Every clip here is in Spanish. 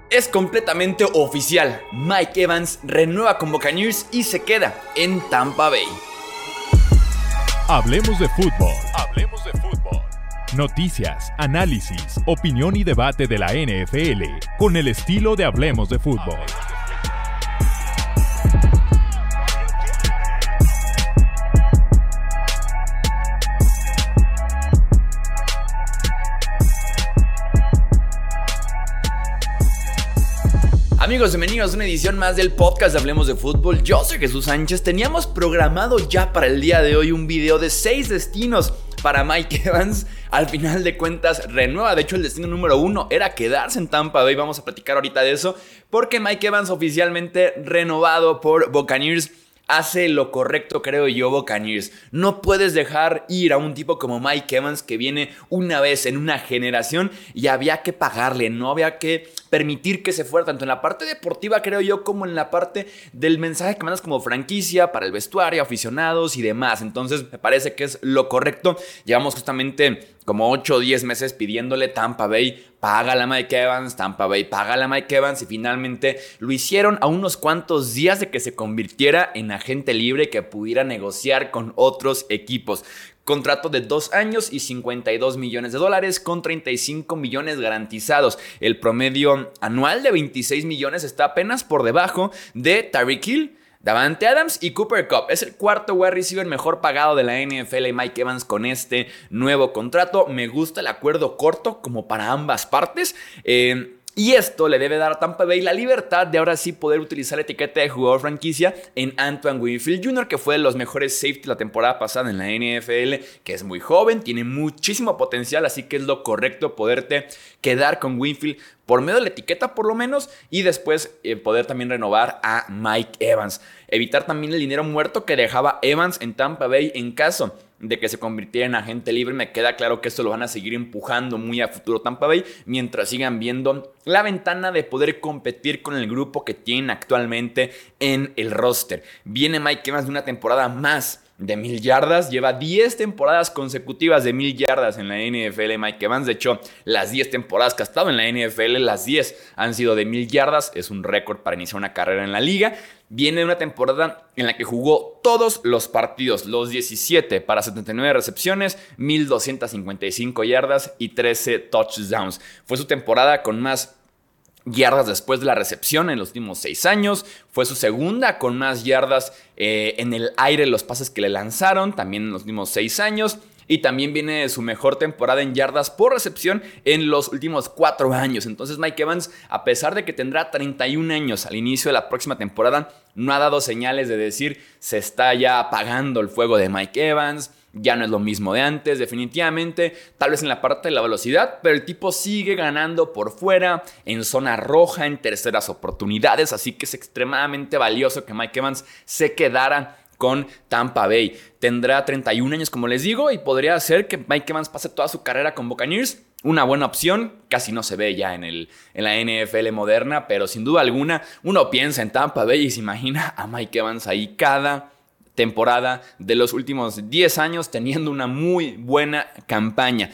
Es completamente oficial, Mike Evans renueva con Buccaneers y se queda en Tampa Bay. Hablemos de fútbol. Hablemos de fútbol. Noticias, análisis, opinión y debate de la NFL con el estilo de Hablemos de fútbol. Amigos, bienvenidos a una edición más del podcast de Hablemos de Fútbol. Yo soy Jesús Sánchez. Teníamos programado ya para el día de hoy un video de 6 destinos para Mike Evans. Al final de cuentas renueva. De hecho, el destino número 1 era quedarse en Tampa Bay. Vamos a platicar ahorita de eso, porque Mike Evans oficialmente renovado por Buccaneers. Hace lo correcto, creo yo, Buccaneers. No puedes dejar ir a un tipo como Mike Evans que viene una vez en una generación y había que pagarle, no había que permitir que se fuera, tanto en la parte deportiva, creo yo, como en la parte del mensaje que mandas como franquicia para el vestuario, aficionados y demás. Entonces me parece que es lo correcto. Llevamos justamente como 8 o 10 meses pidiéndole Tampa Bay, págale a Mike Evans, Tampa Bay, págale a Mike Evans, y finalmente lo hicieron a unos cuantos días de que se convirtiera en agente libre que pudiera negociar con otros equipos. Contrato de 2 años y $52 millones con 35 millones garantizados. El promedio anual de 26 millones está apenas por debajo de Tyreek Hill, Davante Adams y Cooper Kupp. Es el cuarto wide receiver mejor pagado de la NFL y Mike Evans con este nuevo contrato. Me gusta el acuerdo corto como para ambas partes. Y esto le debe dar a Tampa Bay la libertad de ahora sí poder utilizar la etiqueta de jugador franquicia en Antoine Winfield Jr., que fue de los mejores safety la temporada pasada en la NFL, que es muy joven, tiene muchísimo potencial, así que es lo correcto poderte quedar con Winfield por medio de la etiqueta por lo menos, y después poder también renovar a Mike Evans. Evitar también el dinero muerto que dejaba Evans en Tampa Bay en caso de que se convirtiera en agente libre. Me queda claro que esto lo van a seguir empujando muy a futuro Tampa Bay mientras sigan viendo la ventana de poder competir con el grupo que tienen actualmente en el roster. Viene Mike Evans de una temporada más de 1000 yardas, lleva 10 temporadas consecutivas de 1000 yardas en la NFL Mike Evans. De hecho, las 10 temporadas que ha estado en la NFL, las 10 han sido de 1000 yardas, es un récord para iniciar una carrera en la liga. Viene de una temporada en la que jugó todos los partidos, los 17 para 79 recepciones, 1255 yardas y 13 touchdowns. Fue su temporada con más yardas después de la recepción en los últimos 6 años. Fue su segunda con más yardas en el aire, los pases que le lanzaron, también en los últimos 6 años. Y también viene de su mejor temporada en yardas por recepción en los últimos 4 años. Entonces Mike Evans, a pesar de que tendrá 31 años al inicio de la próxima temporada, no ha dado señales de decir se está ya apagando el fuego de Mike Evans. Ya no es lo mismo de antes, definitivamente. Tal vez en la parte de la velocidad, pero el tipo sigue ganando por fuera, en zona roja, en terceras oportunidades. Así que es extremadamente valioso que Mike Evans se quedara con Tampa Bay. Tendrá 31 años, como les digo, y podría ser que Mike Evans pase toda su carrera con Buccaneers. Una buena opción, casi no se ve ya en la NFL moderna, pero sin duda alguna uno piensa en Tampa Bay y se imagina a Mike Evans ahí cada temporada de los últimos 10 años teniendo una muy buena campaña.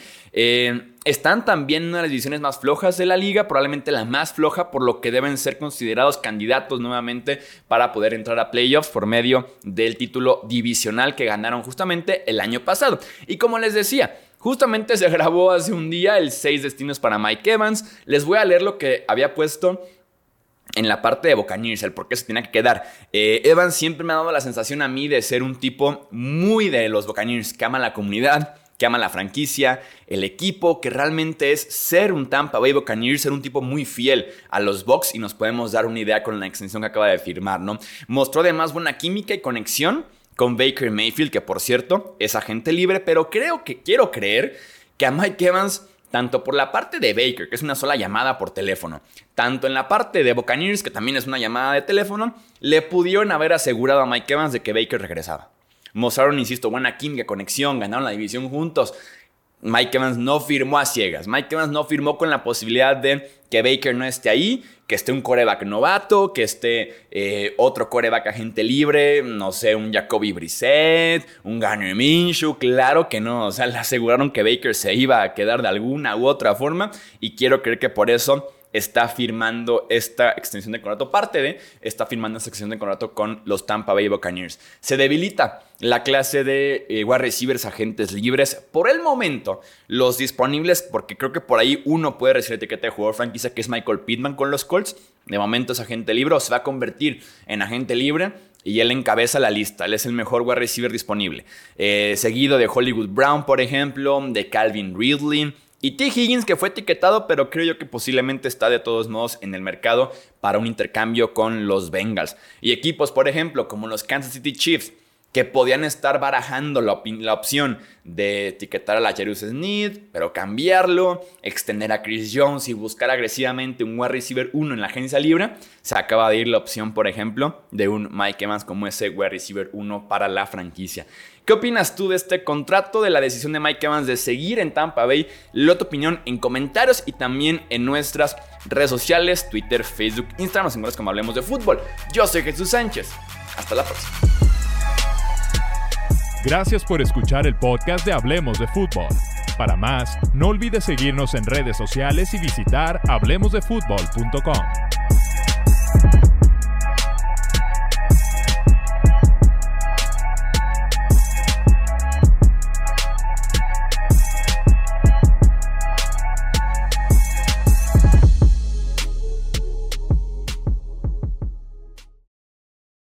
Están también en una de las divisiones más flojas de la liga, probablemente la más floja, por lo que deben ser considerados candidatos nuevamente para poder entrar a playoffs por medio del título divisional que ganaron justamente el año pasado. Y como les decía, justamente se grabó hace un día el 6 destinos para Mike Evans. Les voy a leer lo que había puesto en la parte de Buccaneers, el por qué se tenía que quedar. Evans siempre me ha dado la sensación a mí de ser un tipo muy de los Buccaneers, que ama la comunidad, que ama la franquicia, el equipo, que realmente es ser un Tampa Bay Buccaneers, ser un tipo muy fiel a los Bucs, y nos podemos dar una idea con la extensión que acaba de firmar, ¿no? Mostró además buena química y conexión con Baker Mayfield, que por cierto es agente libre, pero quiero creer que a Mike Evans, tanto por la parte de Baker, que es una sola llamada por teléfono, tanto en la parte de Buccaneers, que también es una llamada de teléfono, le pudieron haber asegurado a Mike Evans de que Baker regresaba. Mostraron, insisto, buena química, conexión, ganaron la división juntos. Mike Evans no firmó a ciegas. Mike Evans no firmó con la posibilidad de que Baker no esté ahí, que esté un quarterback novato, que esté otro quarterback agente libre, no sé, un Jacoby Brissett, un Gardner Minshew. Claro que no, o sea, le aseguraron que Baker se iba a quedar de alguna u otra forma, y quiero creer que por eso está firmando esta extensión de contrato, está firmando esta extensión de contrato con los Tampa Bay Buccaneers. Se debilita la clase de wide receivers agentes libres. Por el momento, los disponibles, porque creo que por ahí uno puede recibir etiqueta de jugador franquicia, que es Michael Pittman con los Colts. De momento es agente libre o se va a convertir en agente libre. Y él encabeza la lista. Él es el mejor wide receiver disponible. Seguido de Hollywood Brown, por ejemplo, de Calvin Ridley y T. Higgins, que fue etiquetado, pero creo yo que posiblemente está de todos modos en el mercado para un intercambio con los Bengals. Y equipos, por ejemplo, como los Kansas City Chiefs, que podían estar barajando la opción de etiquetar a la Jarius Sneed, pero cambiarlo, extender a Chris Jones y buscar agresivamente un wide receiver 1 en la agencia libre. Se acaba de ir la opción, por ejemplo, de un Mike Evans como ese wide receiver 1 para la franquicia. ¿Qué opinas tú de este contrato, de la decisión de Mike Evans de seguir en Tampa Bay? Lee tu opinión en comentarios y también en nuestras redes sociales, Twitter, Facebook, Instagram. Nos encuentras como Hablemos de Fútbol. Yo soy Jesús Sánchez. Hasta la próxima. Gracias por escuchar el podcast de Hablemos de Fútbol. Para más, no olvides seguirnos en redes sociales y visitar hablemosdefutbol.com.